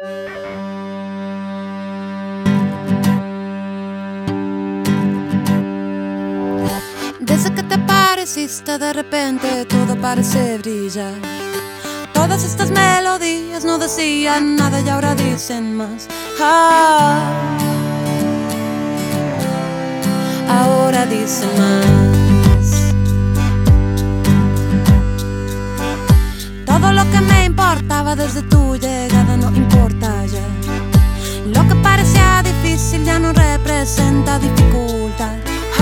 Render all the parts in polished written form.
Desde que te apareciste de repente todo parece brillar. Todas estas melodías no decían nada y ahora dicen más. Ahora dicen más. Todo lo que me importaba desde tu llegada no importa ya. Lo que parecía difícil ya no representa dificultad.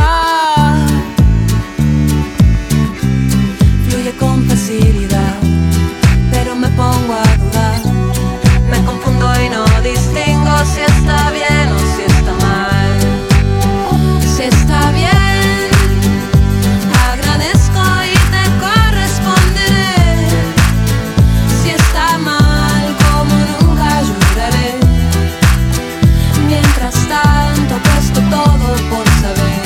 Fluye con facilidad, pero me pongo a dudar. Me confundo y no distingo si está bien o si está mal. Si está bien, agradezco y te corresponderé. Si está mal, como nunca lloraré. Mientras tanto, puesto todo por saber.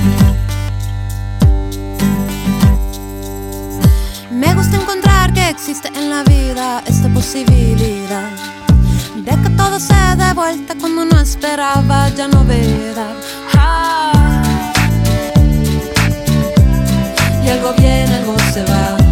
Me gusta encontrar que existe en la vida esta posibilidad de que todo se dé vuelta cuando no esperaba ya novedad. Y algo viene, algo se va.